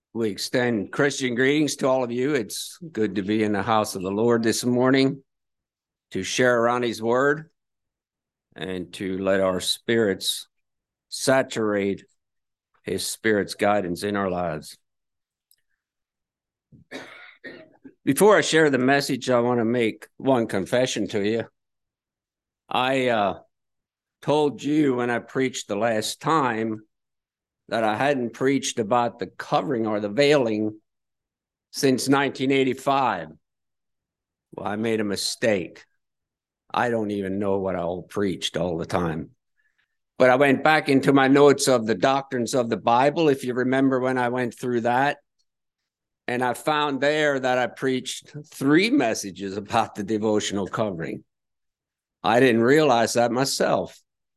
We extend Christian greetings to all of you. It's good to be in the house of the Lord this morning to share around his word and to let our spirits saturate his spirit's guidance in our lives. Before I share the message, I want to make one confession to you. I told you when I preached the last time that I hadn't preached about the covering or the veiling since 1985. Well, I made a mistake. I don't even know what I all preached all the time. But I went back into my notes of the doctrines of the Bible, if you remember when I went through that. And I found there that I preached 3 messages about the devotional covering. I didn't realize that myself.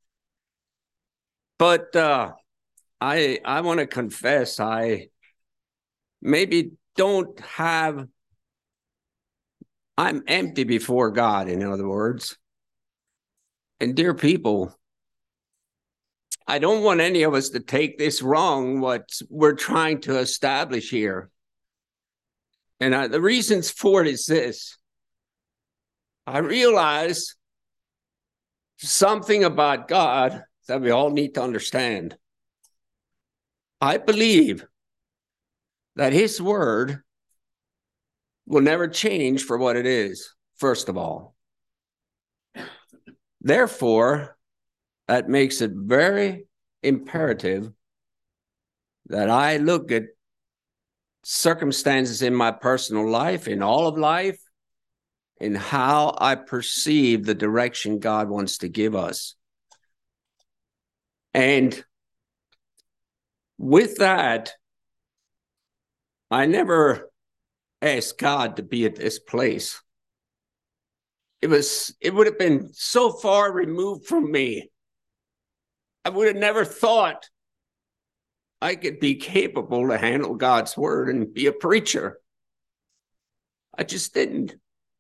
But I want to confess, I maybe don't have, I'm empty before God, in other words. And dear people, I don't want any of us to take this wrong, what we're trying to establish here. And the reasons for it is this. I realize something about God that we all need to understand. I believe that his word will never change for what it is, first of all. Therefore, that makes it very imperative that I look at circumstances in my personal life, in all of life, in how I perceive the direction God wants to give us. And with that, I never asked God to be at this place. It would have been so far removed from me. I would have never thought I could be capable to handle God's word and be a preacher. I just didn't.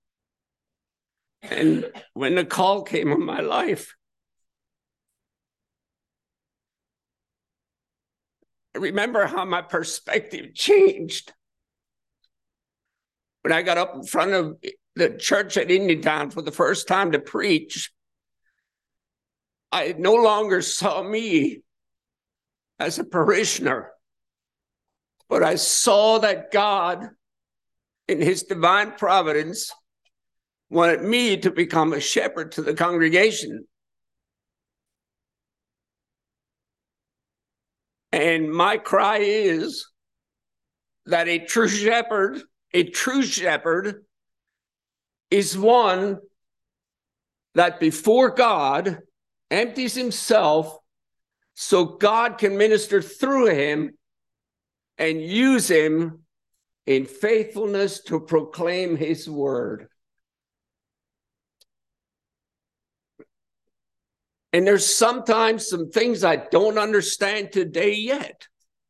And when the call came on my life, I remember how my perspective changed. When I got up in front of the church at Indiantown for the first time to preach, I no longer saw me as a parishioner, but I saw that God, in his divine providence, wanted me to become a shepherd to the congregation. And my cry is that a true shepherd is one that before God empties himself so God can minister through him and use him in faithfulness to proclaim his word. And there's sometimes some things I don't understand today yet.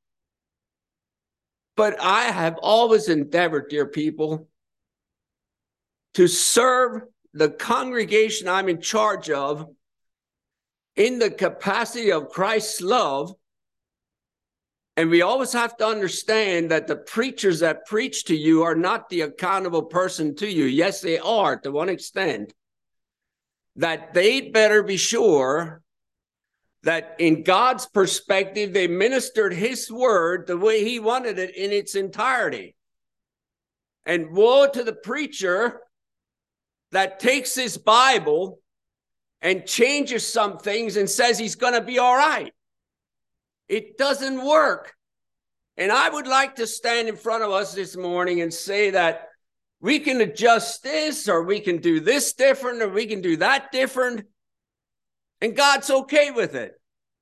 But I have always endeavored, dear people, to serve the congregation I'm in charge of in the capacity of Christ's love. And we always have to understand that the preachers that preach to you are not the accountable person to you. Yes, they are to one extent. That they'd better be sure that in God's perspective, they ministered his word the way he wanted it in its entirety. And woe to the preacher that takes his Bible and changes some things and says he's going to be all right. It doesn't work. And I would like to stand in front of us this morning and say that we can adjust this, or we can do this different, or we can do that different. And God's okay with it.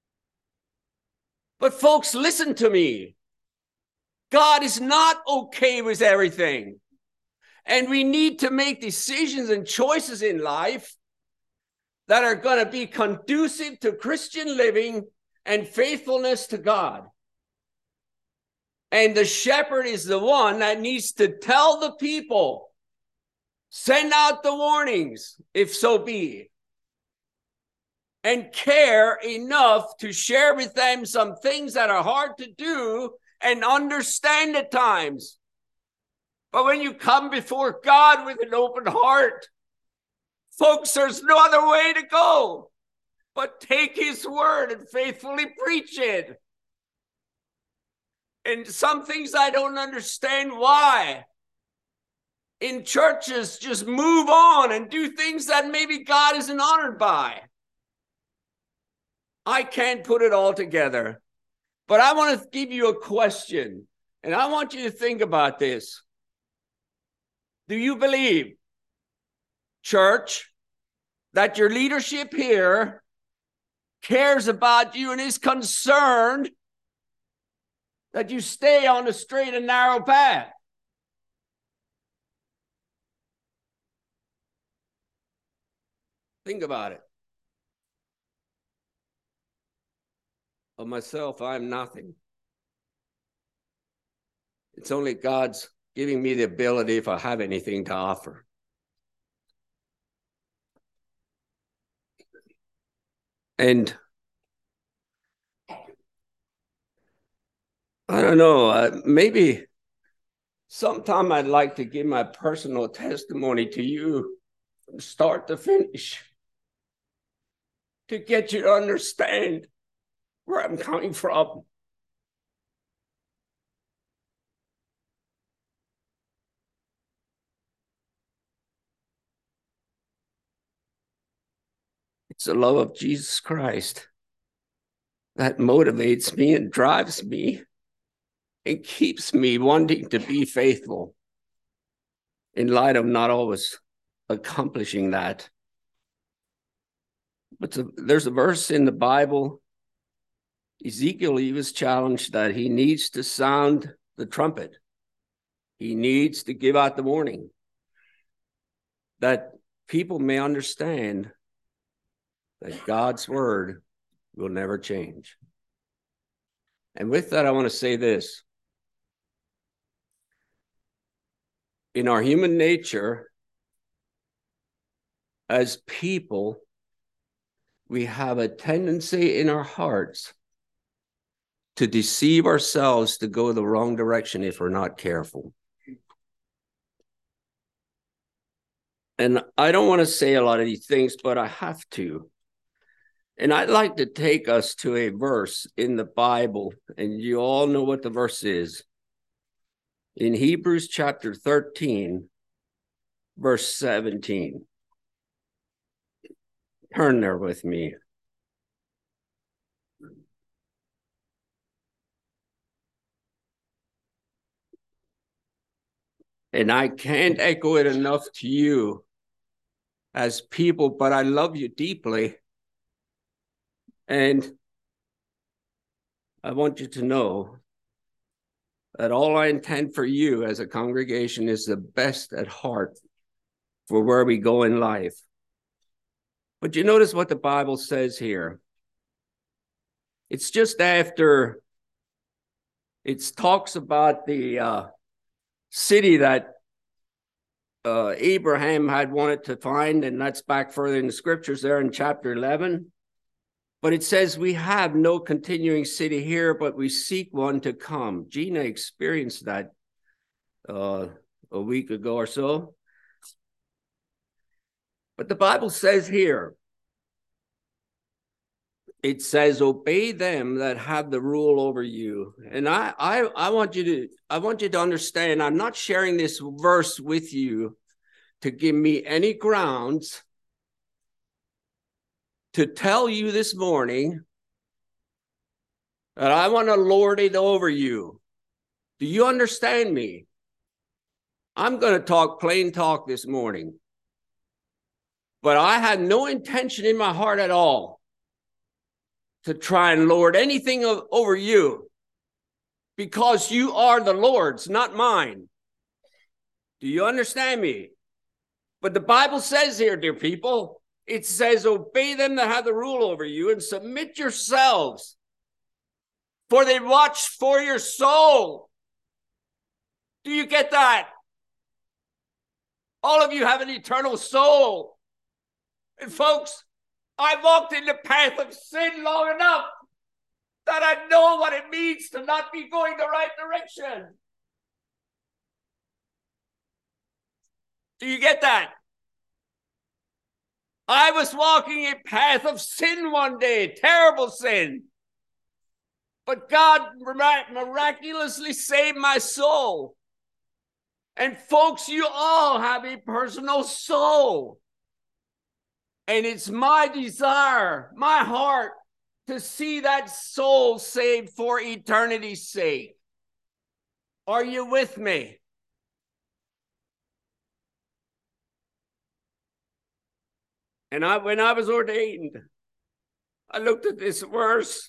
But folks, listen to me. God is not okay with everything. And we need to make decisions and choices in life that are going to be conducive to Christian living and faithfulness to God. And the shepherd is the one that needs to tell the people, send out the warnings, if so be, and care enough to share with them some things that are hard to do and understand at times. But when you come before God with an open heart, folks, there's no other way to go but take his word and faithfully preach it. And some things I don't understand why. In churches, just move on and do things that maybe God isn't honored by. I can't put it all together. But I want to give you a question, and I want you to think about this. Do you believe, church, that your leadership here cares about you and is concerned that you stay on the straight and narrow path? Think about it. Of myself, I'm nothing. It's only God's giving me the ability, if I have anything to offer. And I don't know, maybe sometime I'd like to give my personal testimony to you from start to finish, to get you to understand where I'm coming from. It's the love of Jesus Christ that motivates me and drives me and keeps me wanting to be faithful in light of not always accomplishing that. But there's a verse in the Bible. Ezekiel, he was challenged that he needs to sound the trumpet. He needs to give out the warning that people may understand that God's word will never change. And with that, I want to say this. In our human nature, as people, we have a tendency in our hearts to deceive ourselves to go the wrong direction if we're not careful. And I don't want to say a lot of these things, but I have to. And I'd like to take us to a verse in the Bible, and you all know what the verse is. In Hebrews chapter 13, verse 17. Turn there with me. And I can't echo it enough to you as people, but I love you deeply. And I want you to know that all I intend for you as a congregation is the best at heart for where we go in life. But you notice what the Bible says here. It's just after it talks about the city that Abraham had wanted to find, and that's back further in the scriptures there in chapter 11. But it says we have no continuing city here, but we seek one to come. Gina experienced that a week ago or so. But the Bible says here, it says, obey them that have the rule over you. And I want you to understand, I'm not sharing this verse with you to give me any grounds to tell you this morning that I want to lord it over you. Do you understand me? I'm going to talk plain talk this morning. But I had no intention in my heart at all to try and lord anything over you, because you are the Lord's, not mine. Do you understand me? But the Bible says here, dear people, it says, obey them that have the rule over you and submit yourselves, for they watch for your soul. Do you get that? All of you have an eternal soul. And folks, I walked in the path of sin long enough that I know what it means to not be going the right direction. Do you get that? I was walking a path of sin one day, terrible sin. But God miraculously saved my soul. And folks, you all have a personal soul. And it's my desire, my heart, to see that soul saved for eternity's sake. Are you with me? And when I was ordained, I looked at this verse.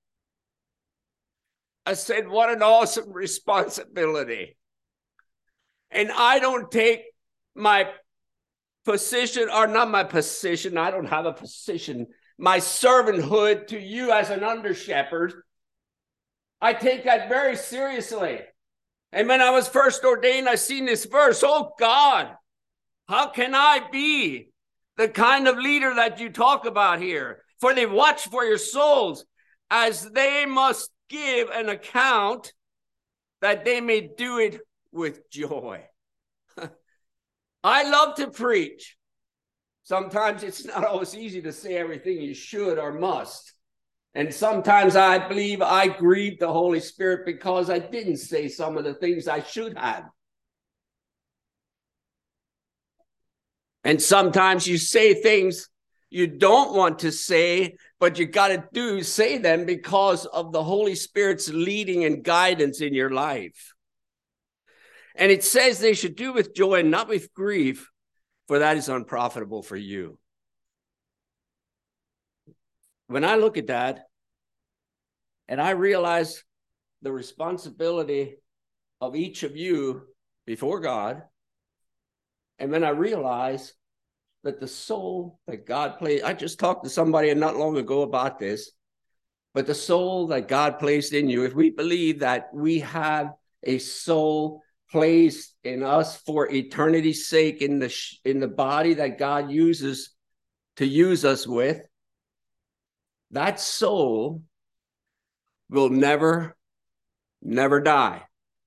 I said, what an awesome responsibility. And I don't take my position, or not my position, I don't have a position, my servanthood to you as an under shepherd. I take that very seriously. And when I was first ordained, I seen this verse. Oh God, how can I be the kind of leader that you talk about here? For they watch for your souls, as they must give an account, that they may do it with joy. I love to preach. Sometimes it's not always easy to say everything you should or must. And sometimes I believe I grieved the Holy Spirit because I didn't say some of the things I should have. And sometimes you say things you don't want to say, but you got to say them because of the Holy Spirit's leading and guidance in your life. And it says they should do with joy and not with grief, for that is unprofitable for you. When I look at that, and I realize the responsibility of each of you before God, and then I realize that the soul that God placed, I just talked to somebody not long ago about this, but the soul that God placed in you, if we believe that we have a soul placed in us for eternity's sake in the body that God uses to use us with, that soul will never die.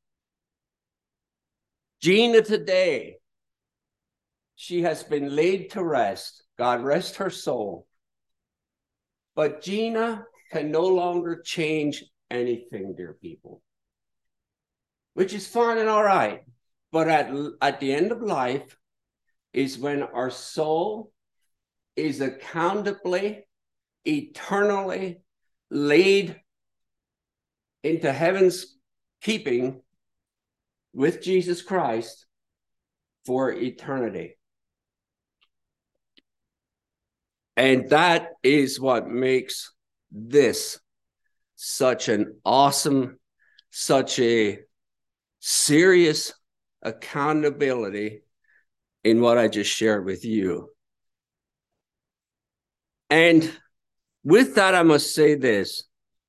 Gina today, she has been laid to rest. God rest her soul. But Gina can no longer change anything, dear people, which is fine and all right. But at the end of life is when our soul is accountably, eternally laid into heaven's keeping with Jesus Christ for eternity. And that is what makes this such an awesome, such a serious accountability in what I just shared with you. And with that, I must say this.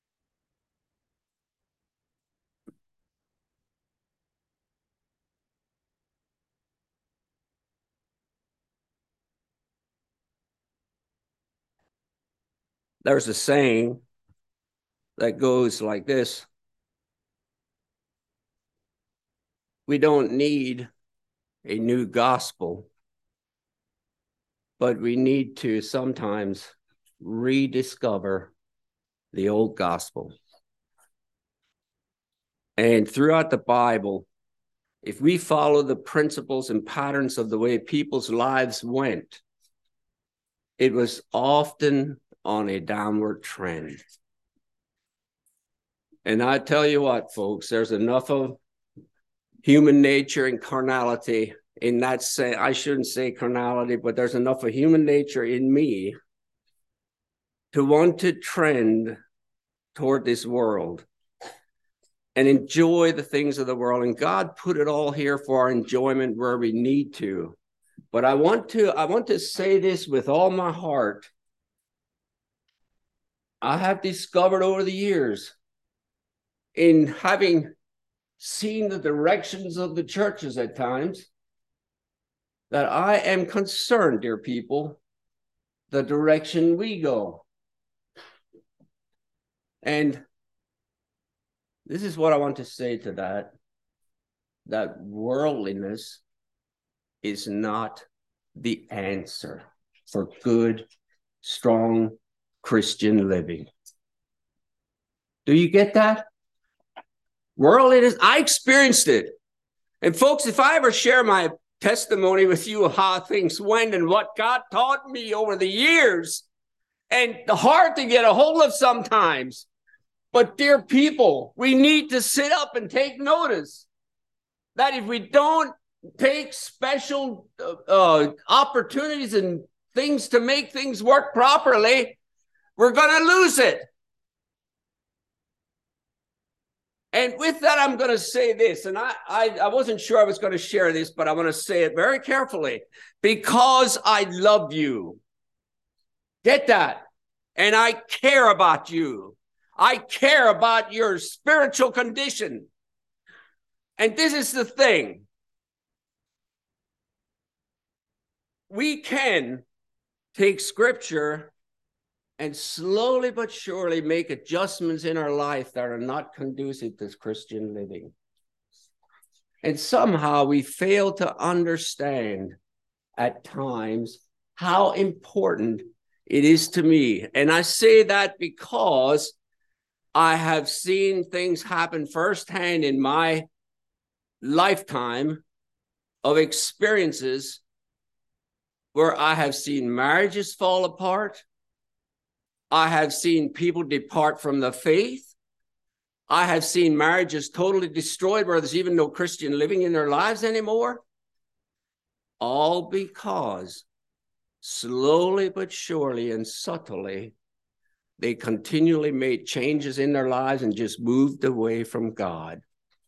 There's a saying that goes like this: we don't need a new gospel, but we need to sometimes rediscover the old gospel. And throughout the Bible, if we follow the principles and patterns of the way people's lives went, it was often on a downward trend. And I tell you what, folks, there's enough of human nature and carnality in that sense. I shouldn't say carnality, but there's enough of human nature in me to want to trend toward this world and enjoy the things of the world. And God put it all here for our enjoyment where we need to. But I want to say this with all my heart. I have discovered over the years, in having seen the directions of the churches at times, that I am concerned, dear people, the direction we go. And This is what I want to say to that. That worldliness is not the answer for good, strong Christian living. Do you get that? Worldliness, I experienced it. And folks, if I ever share my testimony with you of how things went and what God taught me over the years, and hard to get a hold of sometimes, but dear people, we need to sit up and take notice that if we don't take special opportunities and things to make things work properly, we're going to lose it. And with that, I'm going to say this, and I wasn't sure I was going to share this, but I want to say it very carefully, because I love you. Get that? And I care about you. I care about your spiritual condition. And this is the thing. We can take Scripture and slowly but surely make adjustments in our life that are not conducive to Christian living. And somehow we fail to understand at times how important it is to me. And I say that because I have seen things happen firsthand in my lifetime of experiences where I have seen marriages fall apart. I have seen people depart from the faith. I have seen marriages totally destroyed where there's even no Christian living in their lives anymore. All because slowly but surely and subtly, they continually made changes in their lives and just moved away from God.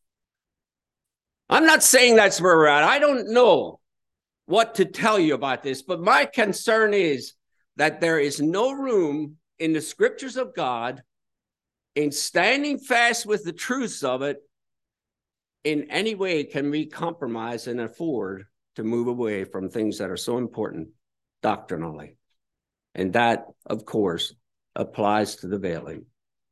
I'm not saying that's where we're at. I don't know what to tell you about this, but my concern is that there is no room in the Scriptures of God, in standing fast with the truths of it, in any way can we compromise and afford to move away from things that are so important doctrinally. And that, of course, applies to the veiling.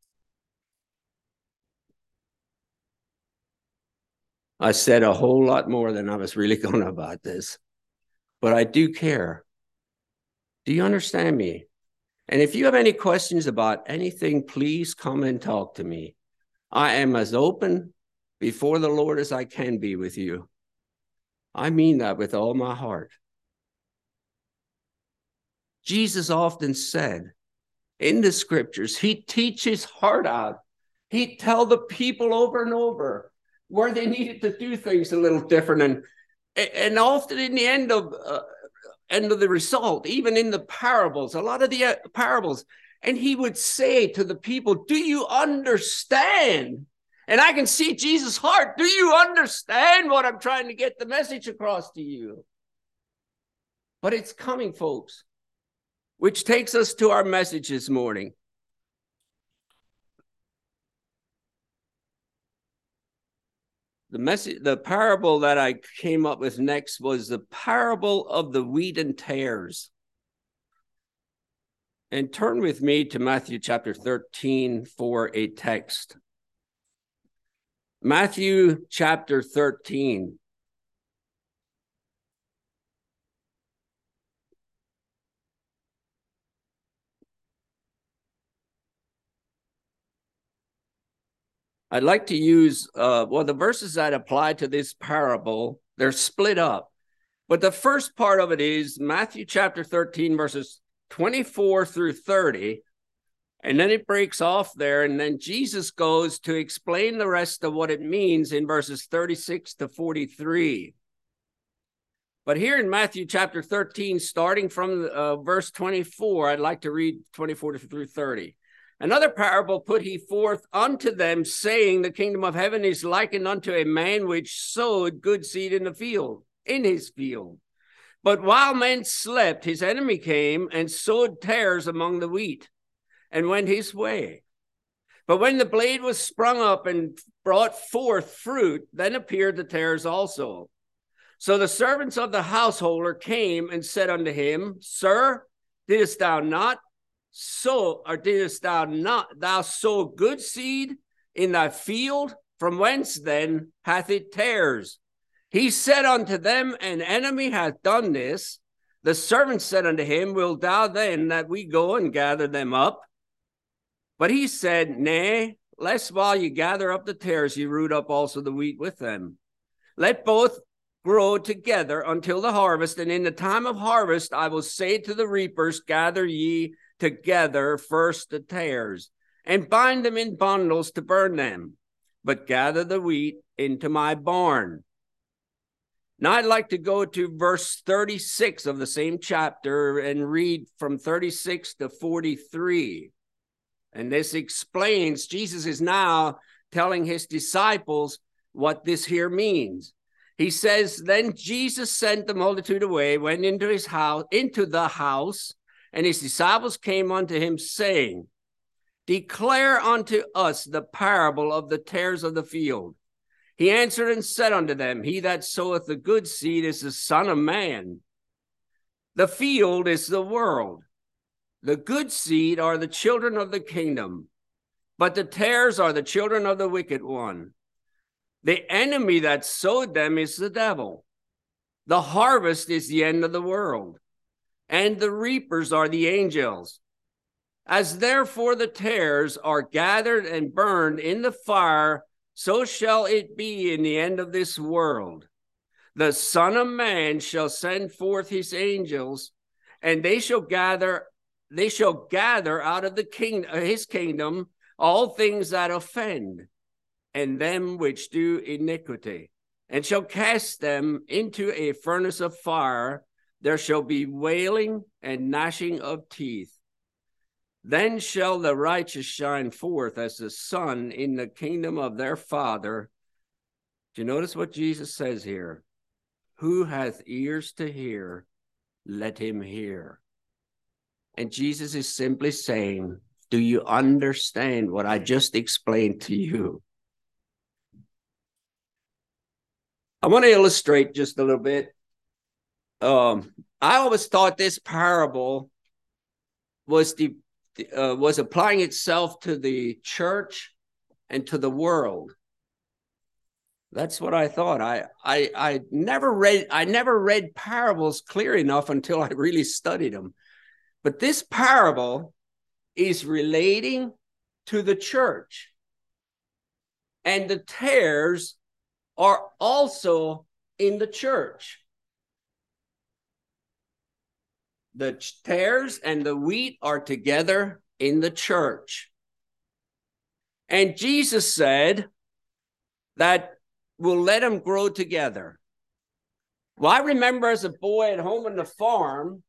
I said a whole lot more than I was really going to about this, but I do care. Do you understand me? And if you have any questions about anything, please come and talk to me. I am as open before the Lord as I can be with you. I mean that with all my heart. Jesus often said in the Scriptures, he teach his heart out. He'd tell the people over and over where they needed to do things a little different. And often in the end of the result, even in the parables, a lot of the parables, and he would say to the people, do you understand? And I can see Jesus' heart. Do you understand what I'm trying to get the message across to you? But it's coming, folks, which takes us to our message this morning. The parable that I came up with next was the parable of the wheat and tares. And turn with me to Matthew chapter 13 for a text. Matthew chapter 13. I'd like to use, the verses that apply to this parable, they're split up. But the first part of it is Matthew chapter 13, verses 24 through 30. And then it breaks off there. And then Jesus goes to explain the rest of what it means in verses 36 to 43. But here in Matthew chapter 13, starting from verse 24, I'd like to read 24 through 30. Another parable put he forth unto them, saying, the kingdom of heaven is likened unto a man which sowed good seed in his field. But while men slept, his enemy came and sowed tares among the wheat, and went his way. But when the blade was sprung up and brought forth fruit, then appeared the tares also. So the servants of the householder came and said unto him, Sir, didst thou sow good seed in thy field? From whence then hath it tares? He said unto them, An enemy hath done this. The servant said unto him, Wilt thou then that we go and gather them up? But he said, Nay, lest while you gather up the tares, you root up also the wheat with them. Let both grow together until the harvest, and in the time of harvest I will say to the reapers, Gather ye together first the tares, and bind them in bundles to burn them, but gather the wheat into my barn. Now I'd like to go to verse 36 of the same chapter and read from 36 to 43. And this explains, Jesus is now telling his disciples what this here means. He says, Then Jesus sent the multitude away, went into the house, and his disciples came unto him, saying, Declare unto us the parable of the tares of the field. He answered and said unto them, He that soweth the good seed is the Son of Man. The field is the world. The good seed are the children of the kingdom, but the tares are the children of the wicked one. The enemy that sowed them is the devil. The harvest is the end of the world, and the reapers are the angels. As therefore the tares are gathered and burned in the fire, so shall it be in the end of this world. The Son of Man shall send forth his angels, and they shall gather out of his kingdom all things that offend, and them which do iniquity, and shall cast them into a furnace of fire. There shall be wailing and gnashing of teeth. Then shall the righteous shine forth as the sun in the kingdom of their Father. Do you notice what Jesus says here? Who hath ears to hear, let him hear. And Jesus is simply saying, do you understand what I just explained to you? I want to illustrate just a little bit. I always thought this parable was applying itself to the church and to the world. That's what I thought. I never read parables clear enough until I really studied them. But this parable is relating to the church. And the tares are also in the church. The tares and the wheat are together in the church. And Jesus said that we'll let them grow together. Well, I remember as a boy at home on the farm,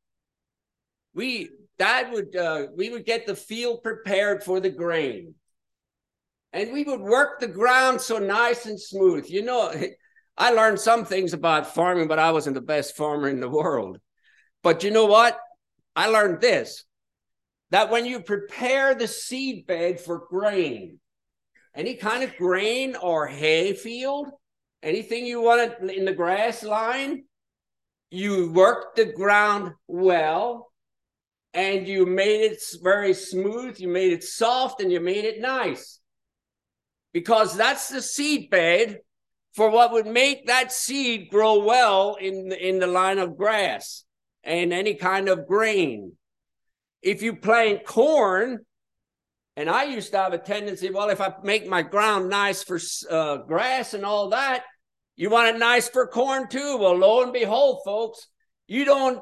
we would get the field prepared for the grain. And we would work the ground so nice and smooth. You know, I learned some things about farming, but I wasn't the best farmer in the world. But you know what? I learned this, that when you prepare the seed bed for grain, any kind of grain or hay field, anything you want in the grass line, you work the ground well, and you made it very smooth, you made it soft, and you made it nice. Because that's the seed bed for what would make that seed grow well in the line of grass and any kind of grain. If you plant corn, and I used to have a tendency, well, if I make my ground nice for grass and all that, you want it nice for corn too. Well, lo and behold, folks, you don't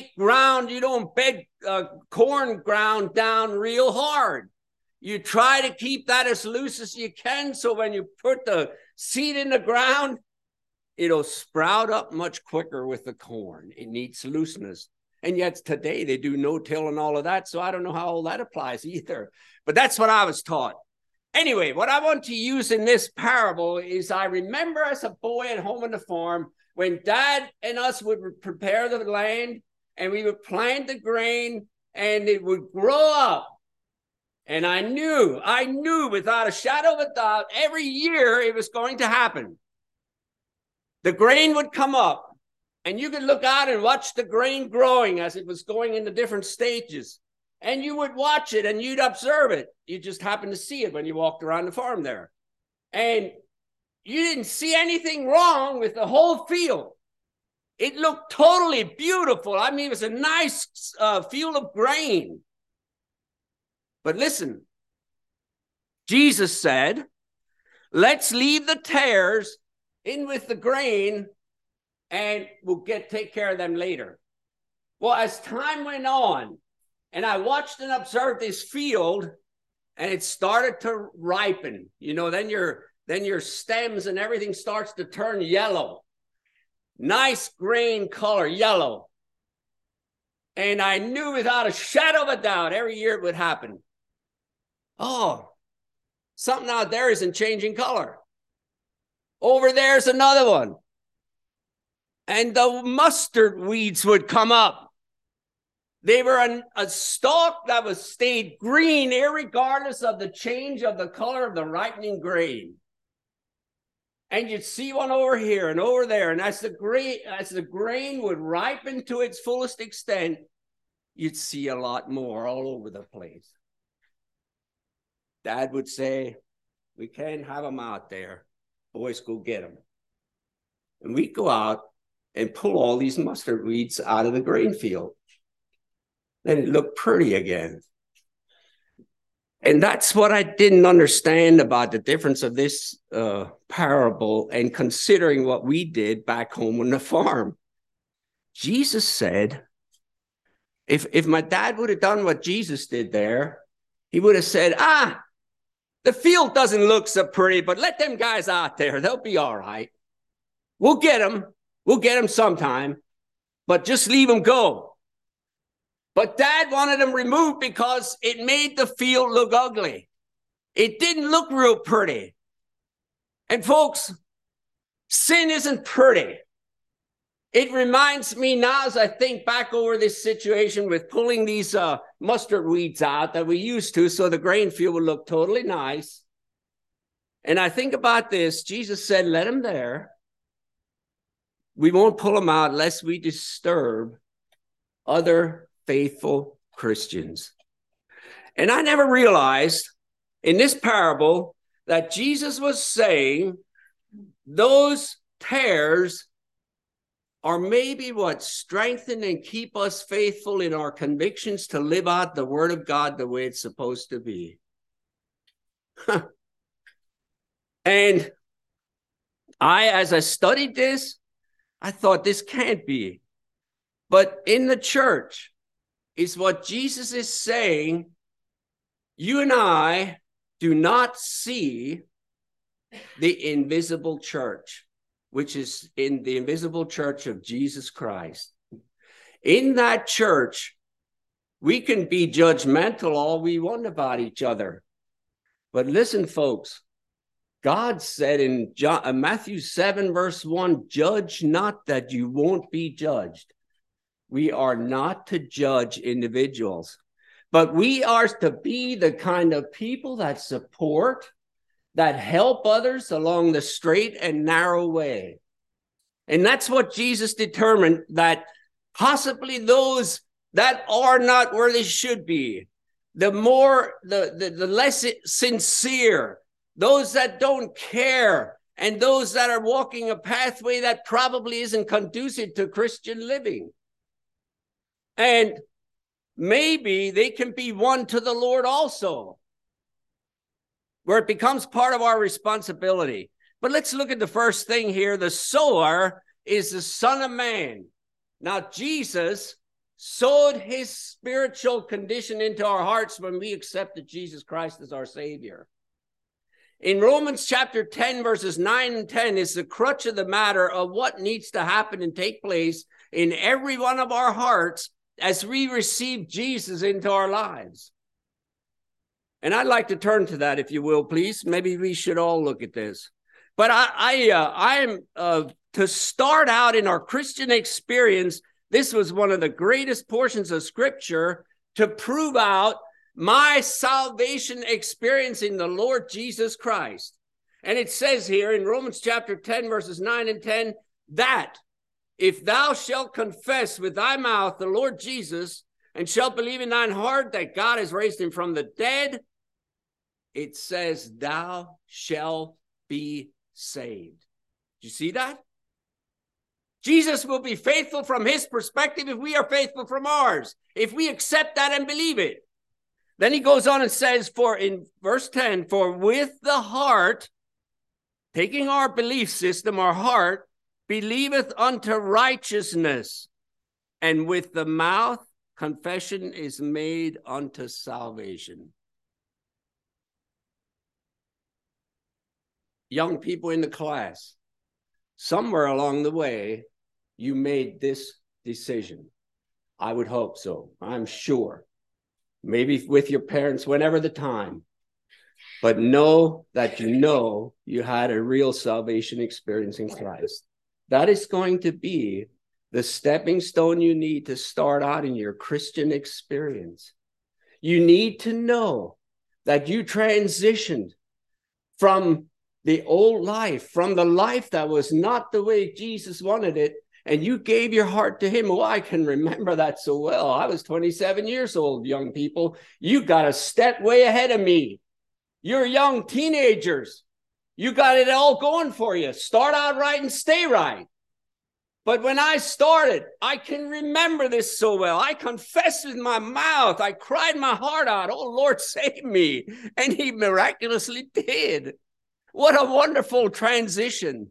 bed corn ground down real hard. You try to keep that as loose as you can, so when you put the seed in the ground, it'll sprout up much quicker with the corn. It needs looseness. And yet today they do no-till and all of that, so I don't know how all that applies either. But that's what I was taught. Anyway, what I want to use in this parable is I remember as a boy at home on the farm, when Dad and us would prepare the land and we would plant the grain and it would grow up. And I knew without a shadow of a doubt, every year it was going to happen. The grain would come up, and you could look out and watch the grain growing as it was going in the different stages. And you would watch it and you'd observe it. You just happened to see it when you walked around the farm there. And you didn't see anything wrong with the whole field. It looked totally beautiful. I mean, it was a nice field of grain. But listen, Jesus said, let's leave the tares in with the grain and we'll take care of them later. Well, as time went on, and I watched and observed this field, and it started to ripen. You know, then your stems and everything starts to turn yellow. Nice grain color, yellow. And I knew without a shadow of a doubt every year it would happen. Oh, something out there isn't changing color. Over there's another one. And the mustard weeds would come up. They were a stalk that was stayed green, irregardless of the change of the color of the ripening grain. And you'd see one over here and over there. And as the grain would ripen to its fullest extent, you'd see a lot more all over the place. Dad would say, we can't have them out there. Boys, go get them. And we'd go out and pull all these mustard weeds out of the grain field. Then it looked pretty again. And that's what I didn't understand about the difference of this parable and considering what we did back home on the farm. Jesus said, if my dad would have done what Jesus did there, he would have said, the field doesn't look so pretty, but let them guys out there. They'll be all right. We'll get them. We'll get them sometime, but just leave them go. But Dad wanted them removed because it made the field look ugly. It didn't look real pretty. And folks, sin isn't pretty. It reminds me now as I think back over this situation with pulling these mustard weeds out that we used to so the grain field would look totally nice. And I think about this. Jesus said, let them there. We won't pull them out unless we disturb other faithful Christians. And I never realized in this parable that Jesus was saying those tares are maybe what strengthen and keep us faithful in our convictions to live out the word of God the way it's supposed to be. And as I studied this, I thought this can't be. But in the church, is what Jesus is saying, you and I do not see the invisible church, which is in the invisible church of Jesus Christ. In that church, we can be judgmental all we want about each other. But listen, folks, God said in Matthew 7, verse 1, judge not that you won't be judged. We are not to judge individuals, but we are to be the kind of people that support, that help others along the straight and narrow way. And that's what Jesus determined, that possibly those that are not where they should be, the less sincere, those that don't care, and those that are walking a pathway that probably isn't conducive to Christian living. And maybe they can be won to the Lord also, where it becomes part of our responsibility. But let's look at the first thing here. The sower is the Son of Man. Now, Jesus sowed his spiritual condition into our hearts when we accepted Jesus Christ as our Savior. In Romans chapter 10, verses 9 and 10 is the crutch of the matter of what needs to happen and take place in every one of our hearts as we receive Jesus into our lives. And I'd like to turn to that, if you will, please. Maybe we should all look at this. But to start out in our Christian experience, this was one of the greatest portions of Scripture to prove out my salvation experience in the Lord Jesus Christ. And it says here in Romans chapter 10, verses 9 and 10, that if thou shalt confess with thy mouth the Lord Jesus, and shalt believe in thine heart that God has raised him from the dead, it says, thou shalt be saved. Do you see that? Jesus will be faithful from his perspective if we are faithful from ours, if we accept that and believe it. Then he goes on and says, for in verse 10, for with the heart, taking our belief system, our heart, believeth unto righteousness, and with the mouth confession is made unto salvation. Young people in the class, somewhere along the way, you made this decision. I would hope so. I'm sure. Maybe with your parents, whenever the time. But know that you had a real salvation experience in Christ. That is going to be the stepping stone you need to start out in your Christian experience. You need to know that you transitioned from the old life, from the life that was not the way Jesus wanted it, and you gave your heart to him. Oh, I can remember that so well. I was 27 years old, young people. You got a step way ahead of me. You're young teenagers. You got it all going for you. Start out right and stay right. But when I started, I can remember this so well. I confessed with my mouth. I cried my heart out. Oh, Lord, save me. And he miraculously did. What a wonderful transition.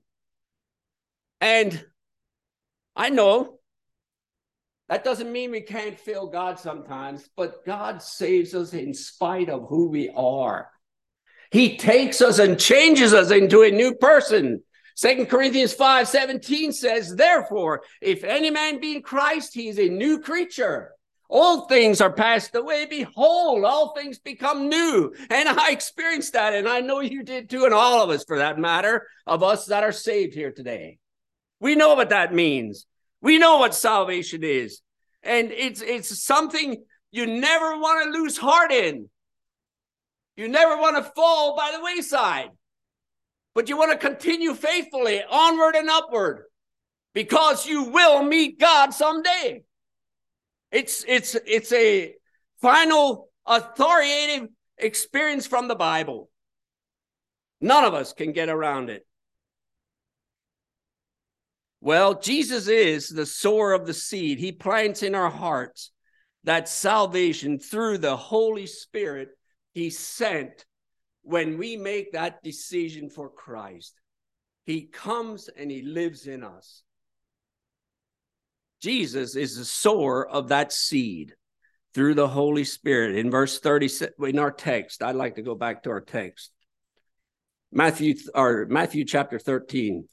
And I know that doesn't mean we can't feel God sometimes, but God saves us in spite of who we are. He takes us and changes us into a new person. 2 Corinthians 5:17 says, therefore, if any man be in Christ, he is a new creature. All things are passed away. Behold, all things become new. And I experienced that, and I know you did too, and all of us, for that matter, of us that are saved here today. We know what that means. We know what salvation is. And it's something you never want to lose heart in. You never want to fall by the wayside. But you want to continue faithfully onward and upward, because you will meet God someday. It's a final authoritative experience from the Bible. None of us can get around it. Well, Jesus is the sower of the seed. He plants in our hearts that salvation through the Holy Spirit he sent when we make that decision for Christ. He comes and he lives in us. Jesus is the sower of that seed through the Holy Spirit. In verse 30, in our text, I'd like to go back to our text. Matthew chapter 13.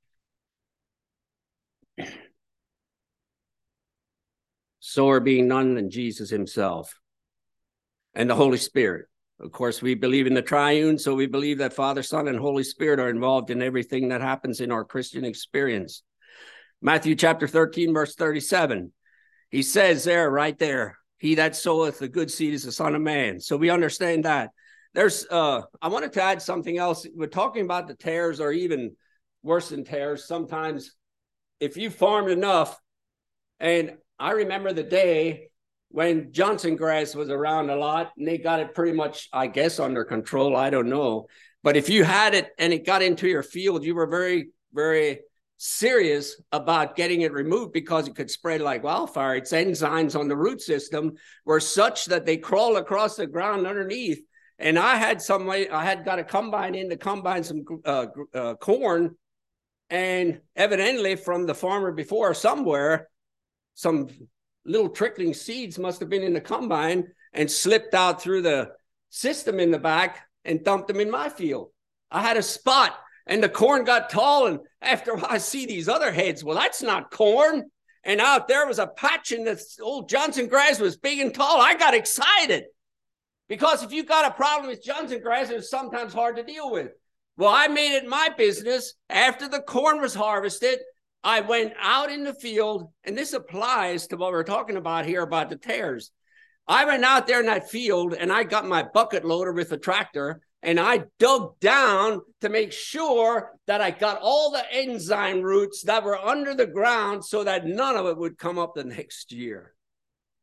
Sower being none than Jesus himself and the Holy Spirit. Of course, we believe in the triune, so we believe that Father, Son, and Holy Spirit are involved in everything that happens in our Christian experience. Matthew chapter 13, verse 37. He says there, right there, he that soweth the good seed is the Son of Man. So we understand that. I wanted to add something else. We're talking about the tares, or even worse than tares. Sometimes if you farmed enough, and I remember the day when Johnson grass was around a lot, and they got it pretty much, I guess, under control. I don't know. But if you had it and it got into your field, you were very, very serious about getting it removed, because it could spread like wildfire. Its enzymes on the root system were such that they crawl across the ground underneath. And I had got a combine in to combine some corn. And evidently from the farmer before, somewhere, some little trickling seeds must have been in the combine and slipped out through the system in the back and dumped them in my field. I had a spot, and the corn got tall, and after I see these other heads, well, that's not corn. And out there was a patch, and the old Johnson grass was big and tall. I got excited, because if you got a problem with Johnson grass, it's sometimes hard to deal with. Well, I made it my business. After the corn was harvested, I went out in the field, and this applies to what we're talking about here about the tares. I went out there in that field, and I got my bucket loader with the tractor, and I dug down to make sure that I got all the enzyme roots that were under the ground so that none of it would come up the next year.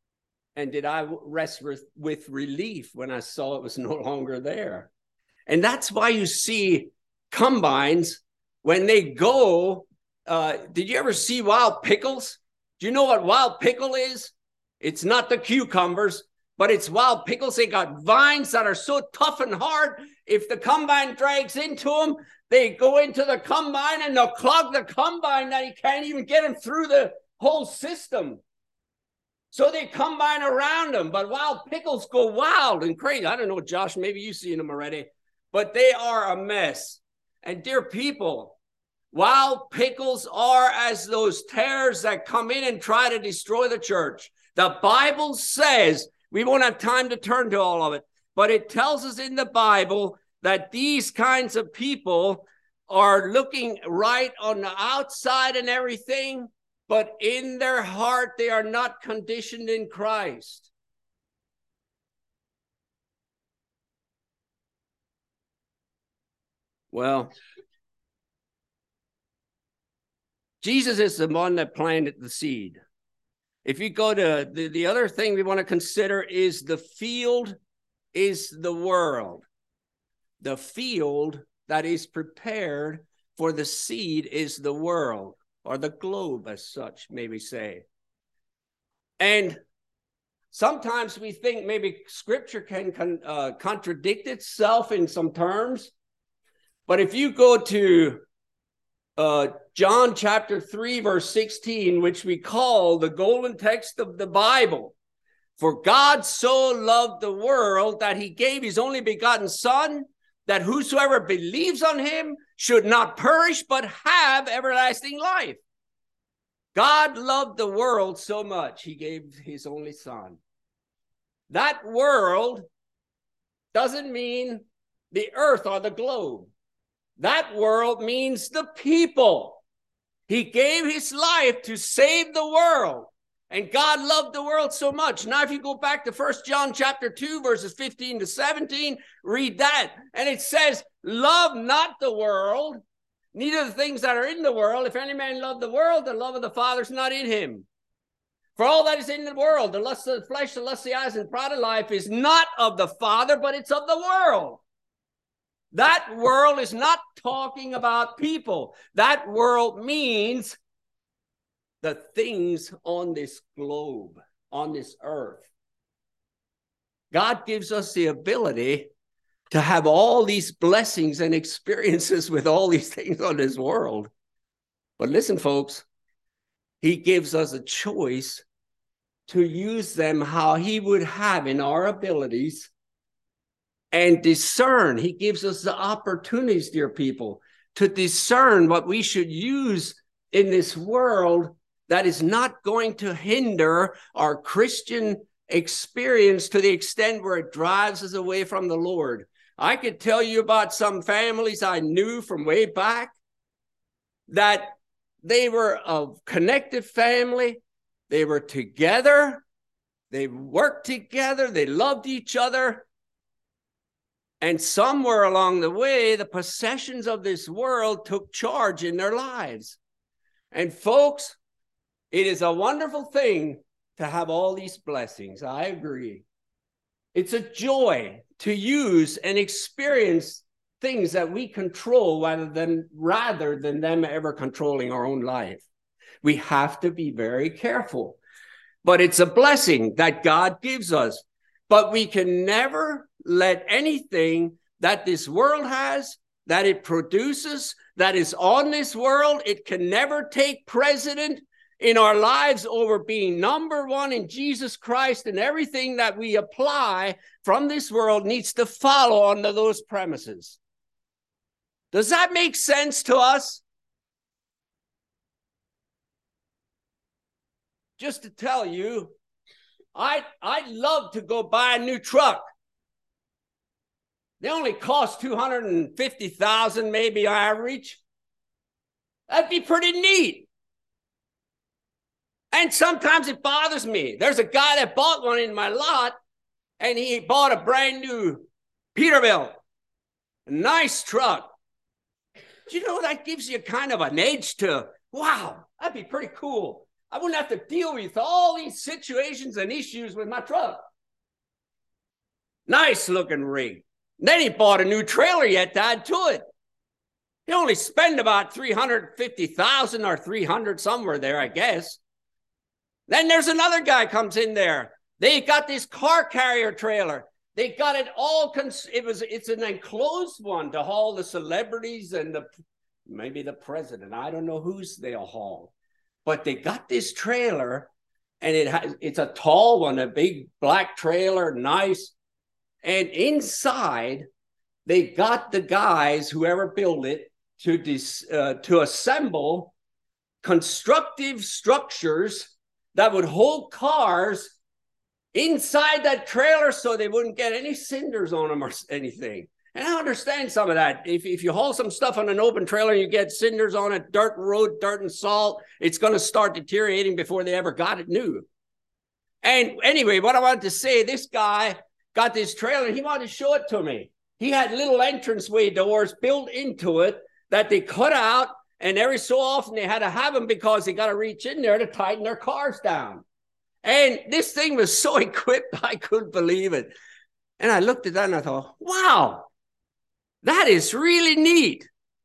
And did I rest with relief when I saw it was no longer there? And that's why you see combines when they go. Did you ever see wild pickles? Do you know what wild pickle is? It's not the cucumbers, but it's wild pickles. They got vines that are so tough and hard. If the combine drags into them, they go into the combine and they'll clog the combine that he can't even get them through the whole system. So they combine around them, but wild pickles go wild and crazy. I don't know, Josh, maybe you've seen them already, but they are a mess. And dear people, wild pickles are as those tares that come in and try to destroy the church. The Bible says, we won't have time to turn to all of it, but it tells us in the Bible that these kinds of people are looking right on the outside and everything, but in their heart, they are not conditioned in Christ. Well, Jesus is the one that planted the seed. If you go to the other thing we want to consider is the field is the world. The field that is prepared for the seed is the world, or the globe as such, may we say. And sometimes we think maybe scripture can contradict itself in some terms. But if you go to John chapter 3, verse 16, which we call the golden text of the Bible, for God so loved the world that he gave his only begotten Son, that whosoever believes on him should not perish, but have everlasting life. God loved the world so much, he gave his only Son. That world doesn't mean the earth or the globe. That world means the people. He gave his life to save the world. And God loved the world so much. Now, if you go back to 1 John chapter 2, verses 15 to 17, read that. And it says, love not the world, neither the things that are in the world. If any man love the world, the love of the Father is not in him. For all that is in the world, the lust of the flesh, the lust of the eyes, and pride of life is not of the Father, but it's of the world. That world is not talking about people. That world means the things on this globe, on this earth. God gives us the ability to have all these blessings and experiences with all these things on this world. But listen, folks, he gives us a choice to use them how he would have in our abilities and discern. He gives us the opportunities, dear people, to discern what we should use in this world that is not going to hinder our Christian experience to the extent where it drives us away from the Lord. I could tell you about some families I knew from way back that they were a connected family. They were together. They worked together. They loved each other. And somewhere along the way, the possessions of this world took charge in their lives. And folks, it is a wonderful thing to have all these blessings. I agree. It's a joy to use and experience things that we control rather than them ever controlling our own life. We have to be very careful. But it's a blessing that God gives us. But we can never let anything that this world has, that it produces, that is on this world, it can never take precedent in our lives over being number one in Jesus Christ, and everything that we apply from this world needs to follow under those premises. Does that make sense to us? Just to tell you, I'd love to go buy a new truck. They only cost $250,000, maybe average. That'd be pretty neat. And sometimes it bothers me. There's a guy that bought one in my lot, and he bought a brand new Peterbilt. A nice truck. Do you know that gives you kind of an edge to, wow, that'd be pretty cool. I wouldn't have to deal with all these situations and issues with my truck. Nice looking rig. Then he bought a new trailer yet to add to it. He only spent about $350,000 or $300 somewhere there, I guess. Then there's another guy comes in there. They got this car carrier trailer. They got it all. It's an enclosed one to haul the celebrities and maybe the president. I don't know who's they'll haul, but they got this trailer, and it's a tall one, a big black trailer, nice. And inside, they got the guys, whoever built it, to assemble constructive structures that would hold cars inside that trailer so they wouldn't get any cinders on them or anything. And I understand some of that. If you haul some stuff on an open trailer and you get cinders on it, dirt road, dirt and salt, it's going to start deteriorating before they ever got it new. And anyway, what I wanted to say, this guy got this trailer and he wanted to show it to me. He had little entranceway doors built into it that they cut out, and every so often they had to have them because they got to reach in there to tighten their cars down. And this thing was so equipped, I couldn't believe it. And I looked at that and I thought, wow, that is really neat.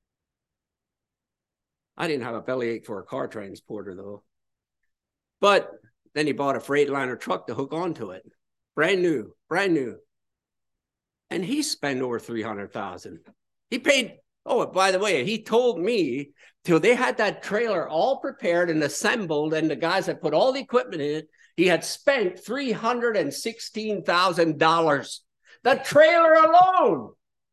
I didn't have a bellyache for a car transporter, though. But then he bought a Freightliner truck to hook onto it. Brand new. And he spent over $300,000. He paid. Oh, by the way, he told me till they had that trailer all prepared and assembled, and the guys had put all the equipment in it, he had spent $316,000. The trailer alone.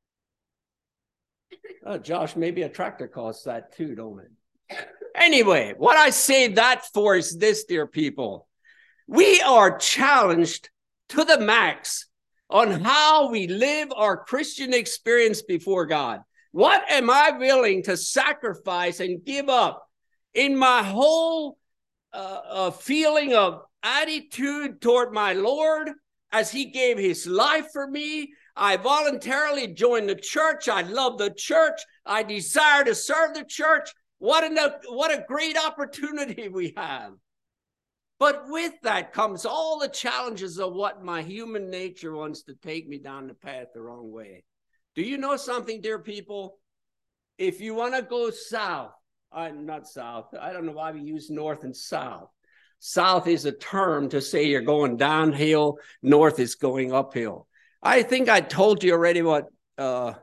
Oh, Josh, maybe a tractor costs that too, don't it? Anyway, what I say that for is this, dear people. We are challenged to the max on how we live our Christian experience before God. What am I willing to sacrifice and give up in my whole feeling of attitude toward my Lord as he gave his life for me? I voluntarily joined the church. I love the church. I desire to serve the church. What a great opportunity we have. But with that comes all the challenges of what my human nature wants to take me down the path the wrong way. Do you know something, dear people? If you want to go south, not south, I don't know why we use north and south. South is a term to say you're going downhill. North is going uphill. I think I told you already what the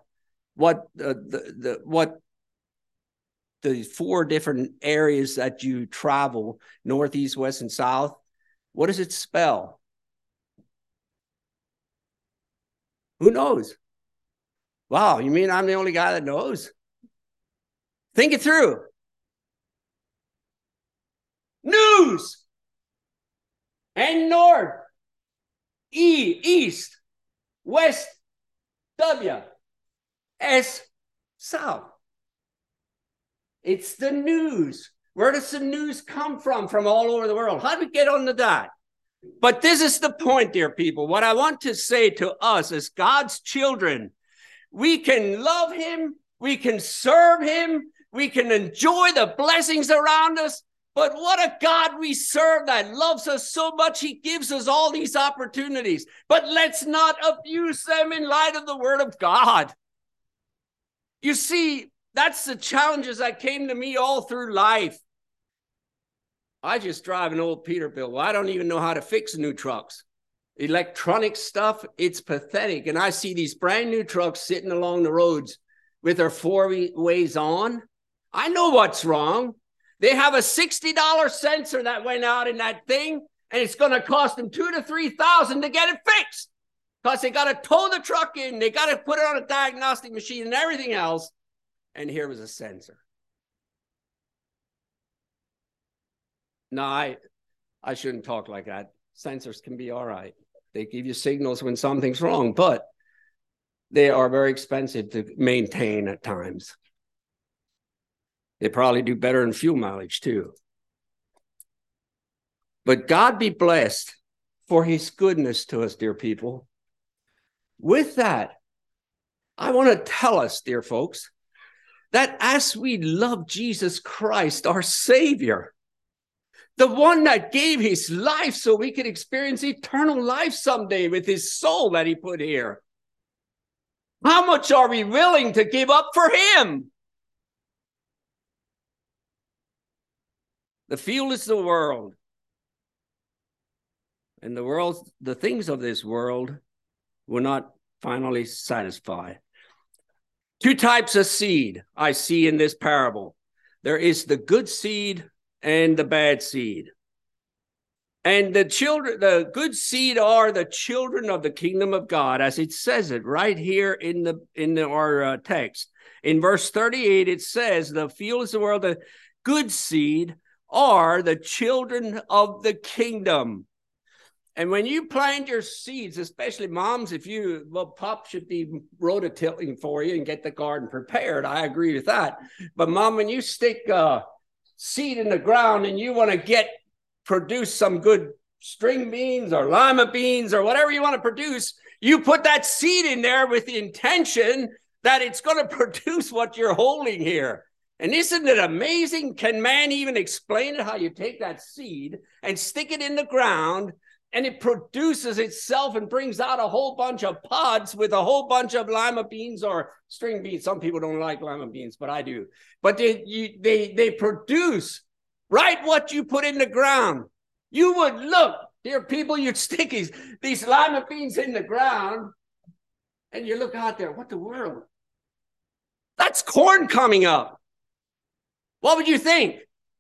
4 different areas that you travel, north, east, west, and south. What does it spell? Who knows? Wow, you mean I'm the only guy that knows? Think it through. News. And north. East. West. W. S. South. It's the news. Where does the news come from? From all over the world. How do we get onto that? But this is the point, dear people. What I want to say to us as God's children, we can love him, we can serve him, we can enjoy the blessings around us, but what a God we serve that loves us so much, he gives us all these opportunities. But let's not abuse them in light of the word of God. You see, that's the challenges that came to me all through life. I just drive an old Peterbilt. I don't even know how to fix new trucks. Electronic stuff, it's pathetic. And I see these brand new trucks sitting along the roads with their 4-ways on. I know what's wrong. They have a $60 sensor that went out in that thing, and it's going to cost them $2,000 to $3,000 to get it fixed because they got to tow the truck in. They got to put it on a diagnostic machine and everything else. And here was a sensor. No, I shouldn't talk like that. Sensors can be all right. They give you signals when something's wrong, but they are very expensive to maintain at times. They probably do better in fuel mileage too. But God be blessed for his goodness to us, dear people. With that, I want to tell us, dear folks, that as we love Jesus Christ, our Savior, The one that gave his life so we could experience eternal life someday with his soul that he put here. How much are we willing to give up for him? The fuel is the world. And the things of this world will not finally satisfy. Two types of seed I see in this parable. There is the good seed and the bad seed. And the good seed are the children of the kingdom of God, as it says it right here in our text. In verse 38, it says, the field is the world, the good seed are the children of the kingdom. And when you plant your seeds, especially moms, Pop should be rototilling for you and get the garden prepared. I agree with that. But Mom, when you stick seed in the ground and you want to produce some good string beans or lima beans or whatever you want to produce, you put that seed in there with the intention that it's going to produce what you're holding here. And isn't it amazing? Can man even explain it, how you take that seed and stick it in the ground and it produces itself and brings out a whole bunch of pods with a whole bunch of lima beans or string beans. Some people don't like lima beans, but I do. But they produce right what you put in the ground. You would look, dear people, you'd stick these lima beans in the ground and you look out there, what the world? That's corn coming up. What would you think?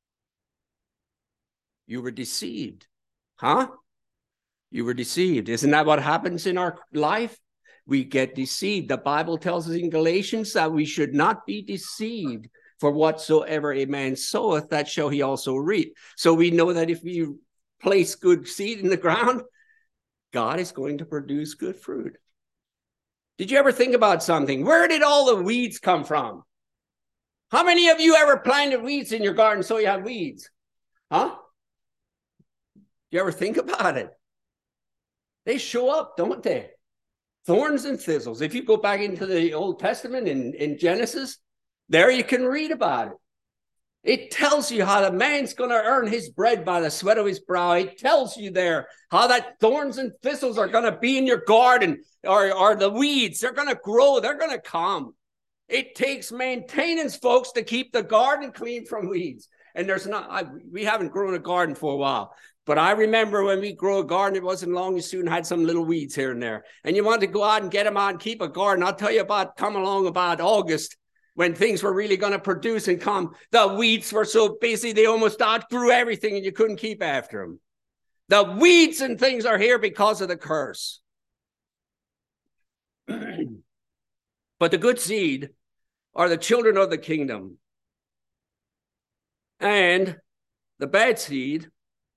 You were deceived, huh? You were deceived. Isn't that what happens in our life? We get deceived. The Bible tells us in Galatians that we should not be deceived. For whatsoever a man soweth, that shall he also reap. So we know that if we place good seed in the ground, God is going to produce good fruit. Did you ever think about something? Where did all the weeds come from? How many of you ever planted weeds in your garden so you have weeds? Huh? You ever think about it? They show up, don't they? Thorns and thistles. If you go back into the Old Testament in Genesis, there you can read about it. It tells you how the man's going to earn his bread by the sweat of his brow. It tells you there how that thorns and thistles are going to be in your garden, or the weeds. They're going to grow. They're going to come. It takes maintenance, folks, to keep the garden clean from weeds. And we haven't grown a garden for a while. But I remember when we grew a garden, it wasn't long, you soon had some little weeds here and there. And you wanted to go out and get them out and keep a garden. I'll tell you come along about August, when things were really going to produce and come. The weeds were so busy, they almost outgrew everything and you couldn't keep after them. The weeds and things are here because of the curse. But the good seed are the children of the kingdom. And the bad seed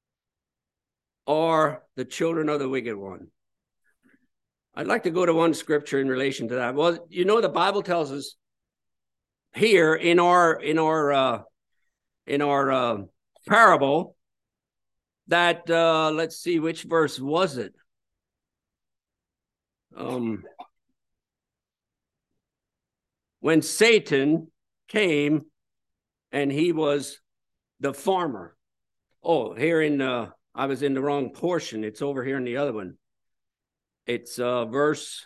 are the children of the wicked one. I'd like to go to one scripture in relation to that. Well, the Bible tells us here in our parable that let's see, which verse was it? When Satan came and he was the farmer. Oh, here I was in the wrong portion. It's over here in the other one. It's verse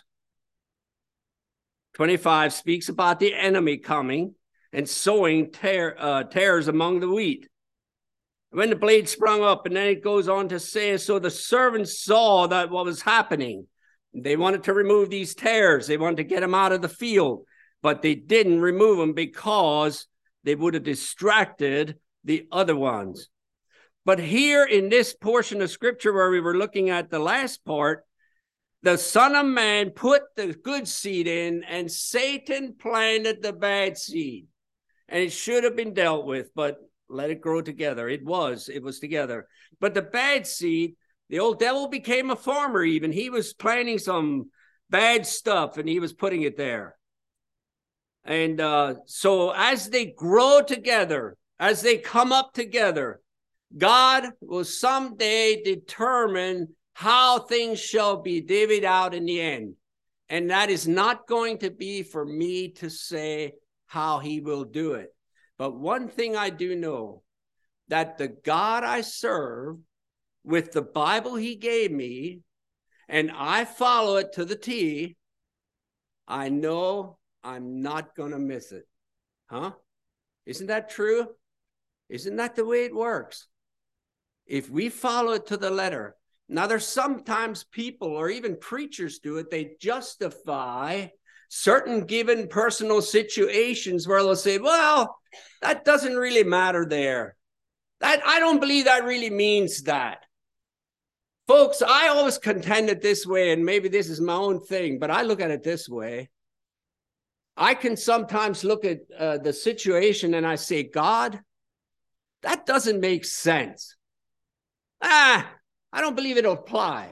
25 speaks about the enemy coming and sowing tares among the wheat. When the blade sprung up, and then it goes on to say, so the servants saw that what was happening. They wanted to remove these tares. They wanted to get them out of the field, but they didn't remove them because they would have distracted the other ones. But here in this portion of scripture where we were looking at the last part, the Son of Man put the good seed in and Satan planted the bad seed. And it should have been dealt with, but let it grow together. It was together. But the bad seed, the old devil became a farmer even. He was planting some bad stuff and he was putting it there. And so as they grow together, as they come up together, God will someday determine how things shall be divvied out in the end. And that is not going to be for me to say how he will do it. But one thing I do know, that the God I serve with the Bible he gave me, and I follow it to the T, I know I'm not going to miss it. Huh? Isn't that true? Isn't that the way it works? If we follow it to the letter. Now, there's sometimes people or even preachers do it. They justify certain given personal situations where they'll say, well, that doesn't really matter there. I don't believe that really means that. Folks, I always contend it this way, and maybe this is my own thing, but I look at it this way. I can sometimes look at the situation and I say, God, that doesn't make sense. I don't believe it'll apply.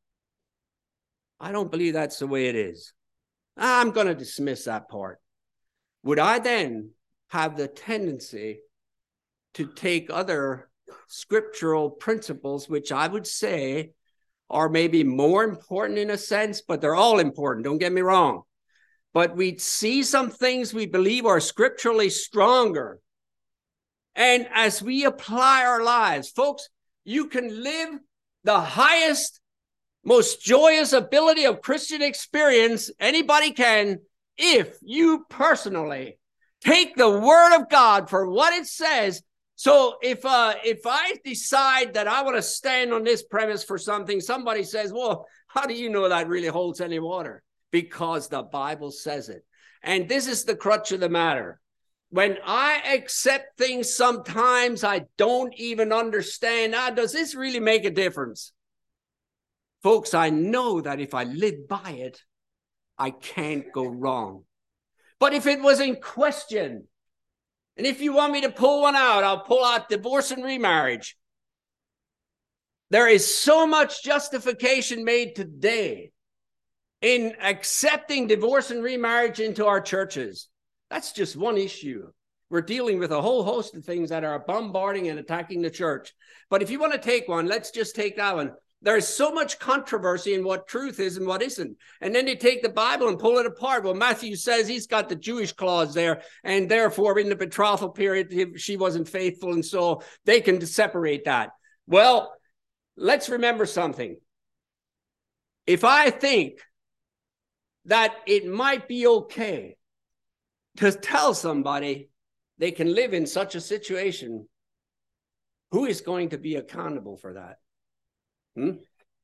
I don't believe that's the way it is. I'm going to dismiss that part. Would I then have the tendency to take other scriptural principles, which I would say are maybe more important in a sense, but they're all important, don't get me wrong. But we see some things we believe are scripturally stronger. And as we apply our lives, folks, you can live the highest, most joyous ability of Christian experience anybody can if you personally take the word of God for what it says. So if I decide that I want to stand on this premise for something, somebody says, well, how do you know that really holds any water? Because the Bible says it. And this is the crux of the matter. When I accept things, sometimes I don't even understand, does this really make a difference? Folks, I know that if I live by it, I can't go wrong. But if it was in question, and if you want me to pull one out, I'll pull out divorce and remarriage. There is so much justification made today in accepting divorce and remarriage into our churches. That's just one issue. We're dealing with a whole host of things that are bombarding and attacking the church. But if you want to take one, let's just take that one. There's so much controversy in what truth is and what isn't. And then they take the Bible and pull it apart. Well, Matthew says he's got the Jewish clause there, and therefore in the betrothal period, she wasn't faithful, and so they can separate that. Well, let's remember something. If I think that it might be okay to tell somebody they can live in such a situation, who is going to be accountable for that? And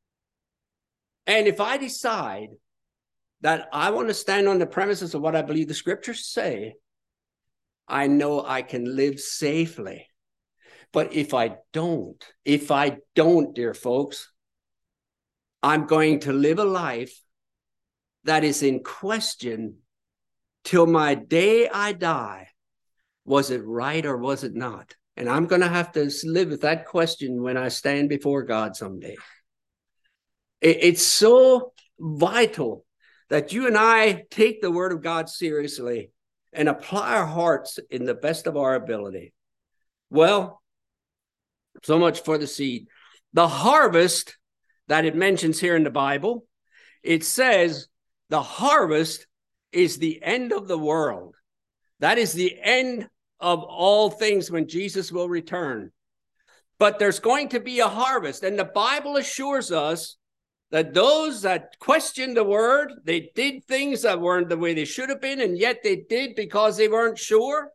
if I decide that I want to stand on the premises of what I believe the scriptures say, I know I can live safely. But if I don't, dear folks, I'm going to live a life that is in question till my day I die. Was it right or was it not? And I'm going to have to live with that question when I stand before God someday. It's so vital that you and I take the word of God seriously and apply our hearts in the best of our ability. Well, so much for the seed. The harvest that it mentions here in the Bible, it says the harvest is the end of the world. That is the end of all things when Jesus will return. But there's going to be a harvest. And the Bible assures us that those that questioned the word, they did things that weren't the way they should have been, and yet they did because they weren't sure.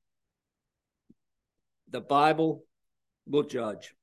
The Bible will judge.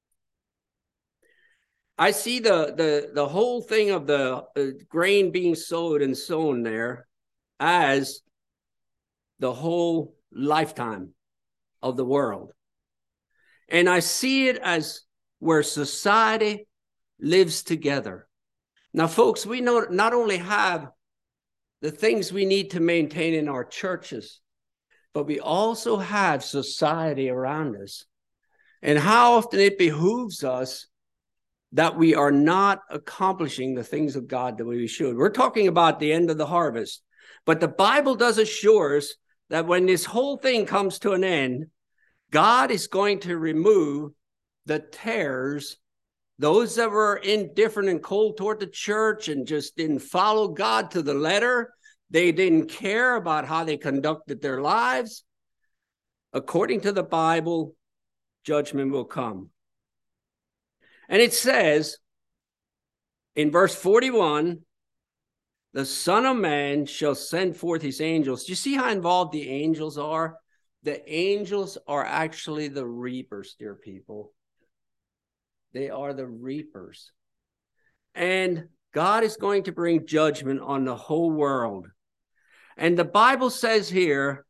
I see the whole thing of the grain being sowed and sown there as the whole lifetime of the world. And I see it as where society lives together. Now, folks, we know not only have the things we need to maintain in our churches, but we also have society around us. And how often it behooves us that we are not accomplishing the things of God the way we should. We're talking about the end of the harvest. But the Bible does assure us that when this whole thing comes to an end, God is going to remove the tares, those that were indifferent and cold toward the church and just didn't follow God to the letter. They didn't care about how they conducted their lives. According to the Bible, judgment will come. And it says in verse 41, the Son of Man shall send forth his angels. Do you see how involved the angels are? The angels are actually the reapers, dear people. They are the reapers. And God is going to bring judgment on the whole world. And the Bible says here,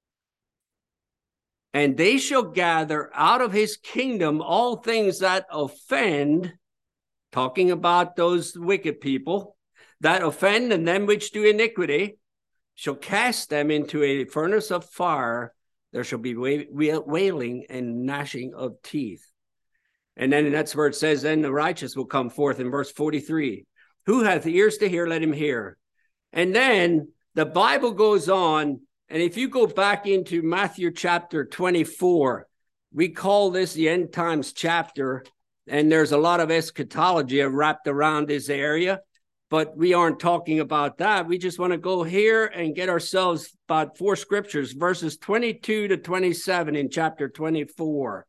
and they shall gather out of his kingdom all things that offend, talking about those wicked people, that offend, and them which do iniquity, shall cast them into a furnace of fire. There shall be wailing and gnashing of teeth. And then that's where it says, then the righteous will come forth in verse 43. Who hath ears to hear, let him hear. And then the Bible goes on, and if you go back into Matthew chapter 24, we call this the end times chapter, and there's a lot of eschatology wrapped around this area, but we aren't talking about that. We just want to go here and get ourselves about 4 scriptures, verses 22 to 27 in chapter 24.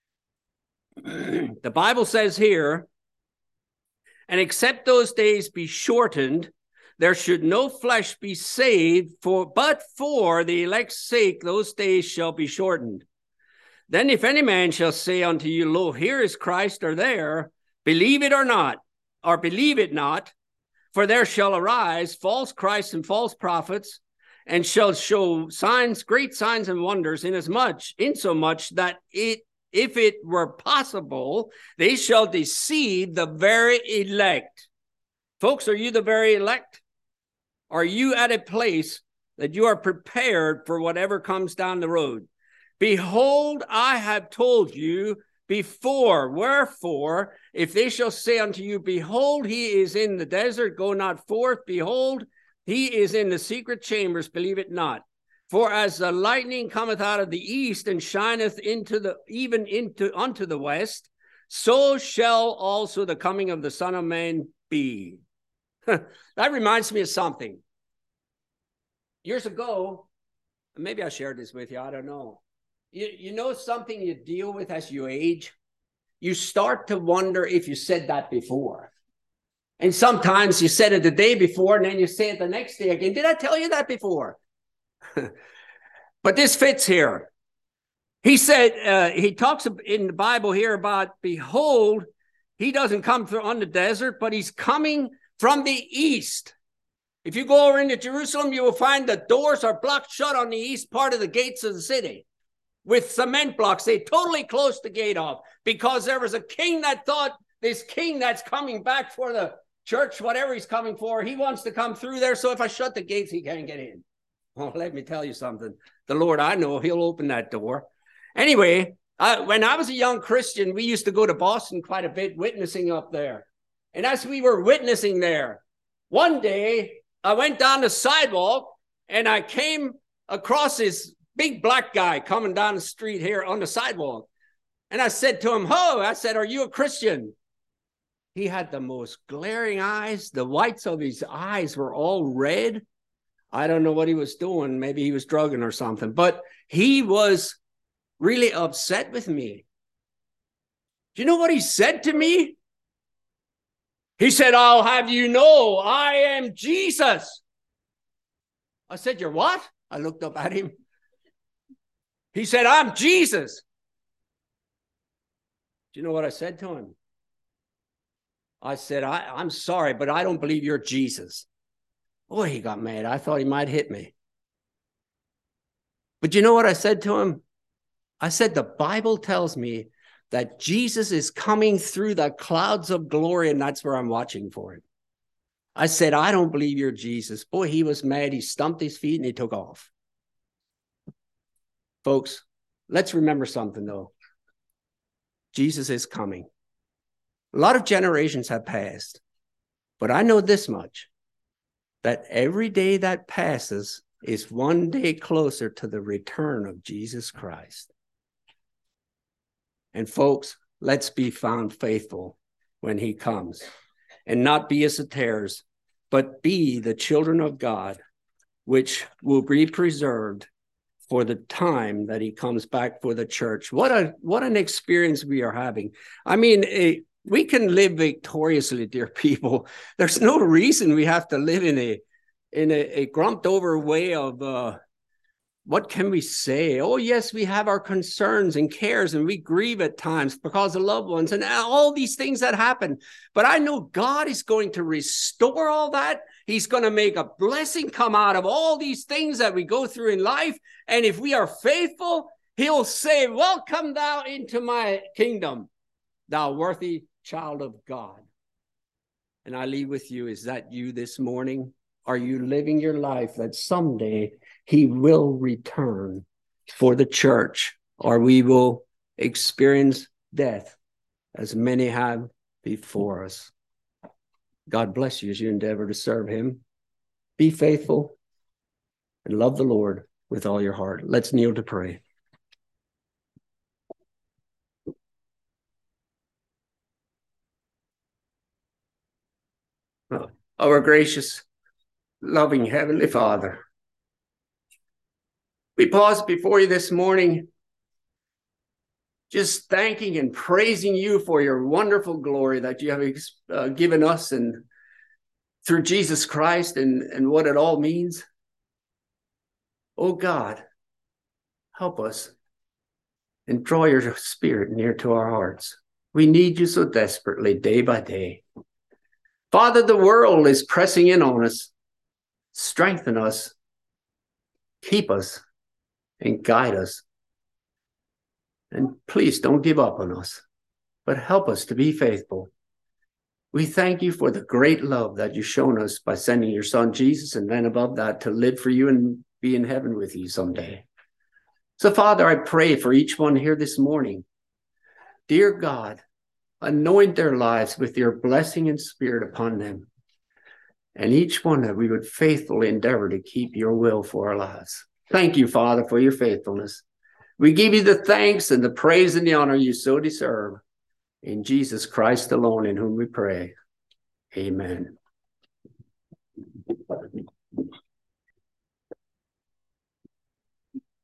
The Bible says here, and except those days be shortened, there should no flesh be saved, but for the elect's sake those days shall be shortened. Then if any man shall say unto you, lo, here is Christ, or there, believe it or not, or believe it not, for there shall arise false Christs and false prophets, and shall show signs, great signs and wonders, insomuch that if it were possible, they shall deceive the very elect. Folks, are you the very elect? Are you at a place that you are prepared for whatever comes down the road? Behold, I have told you before. Wherefore, if they shall say unto you, behold, he is in the desert, go not forth. Behold, he is in the secret chambers, believe it not. For as the lightning cometh out of the east and shineth unto the west, so shall also the coming of the Son of Man be. That reminds me of something. Years ago, maybe I shared this with you, I don't know. You know something you deal with as you age? You start to wonder if you said that before. And sometimes you said it the day before, and then you say it the next day again. Did I tell you that before? But this fits here. He said, he talks in the Bible here about, behold, he doesn't come on the desert, but he's coming from the east. If you go over into Jerusalem, you will find the doors are blocked shut on the east part of the gates of the city with cement blocks. They totally closed the gate off because there was a king that thought this king that's coming back for the church, whatever he's coming for, he wants to come through there. So if I shut the gates, he can't get in. Well, let me tell you something. The Lord, I know, he'll open that door. Anyway, when I was a young Christian, we used to go to Boston quite a bit, witnessing up there. And as we were witnessing there, one day I went down the sidewalk and I came across this big black guy coming down the street here on the sidewalk. And I said to him, "Ho," I said, "are you a Christian?" He had the most glaring eyes. The whites of his eyes were all red. I don't know what he was doing. Maybe he was drugging or something, but he was really upset with me. Do you know what he said to me? He said, "I'll have you know, I am Jesus." I said, "You're what?" I looked up at him. He said, "I'm Jesus." Do you know what I said to him? I said, I'm sorry, but I don't believe you're Jesus. Boy, he got mad. I thought he might hit me. But you know what I said to him? I said, the Bible tells me that Jesus is coming through the clouds of glory, and that's where I'm watching for it. I said, I don't believe you're Jesus. Boy, he was mad. He stumped his feet and he took off. Folks, let's remember something, though. Jesus is coming. A lot of generations have passed, but I know this much, that every day that passes is one day closer to the return of Jesus Christ. And folks, let's be found faithful when he comes and not be as tares, but be the children of God, which will be preserved for the time that he comes back for the church. What an experience we are having. I mean, we can live victoriously, dear people. There's no reason we have to live in a grumped over way of what can we say? Oh, yes, we have our concerns and cares, and we grieve at times because of loved ones and all these things that happen. But I know God is going to restore all that. He's going to make a blessing come out of all these things that we go through in life. And if we are faithful, he'll say, welcome thou into my kingdom, thou worthy child of God. And I leave with you, is that you this morning? Are you living your life that someday he will return for the church, or we will experience death as many have before us? God bless you as you endeavor to serve him. Be faithful and love the Lord with all your heart. Let's kneel to pray. Our gracious, loving Heavenly Father, we pause before you this morning, just thanking and praising you for your wonderful glory that you have given us and through Jesus Christ and what it all means. Oh God, help us and draw your spirit near to our hearts. We need you so desperately day by day. Father, the world is pressing in on us. Strengthen us, keep us, and guide us. And please don't give up on us, but help us to be faithful. We thank you for the great love that you've shown us by sending your son Jesus, and then above that, to live for you and be in heaven with you someday. So, Father, I pray for each one here this morning. Dear God, anoint their lives with your blessing and spirit upon them. And each one that we would faithfully endeavor to keep your will for our lives. Thank you, Father, for your faithfulness. We give you the thanks and the praise and the honor you so deserve. In Jesus Christ alone, in whom we pray. Amen.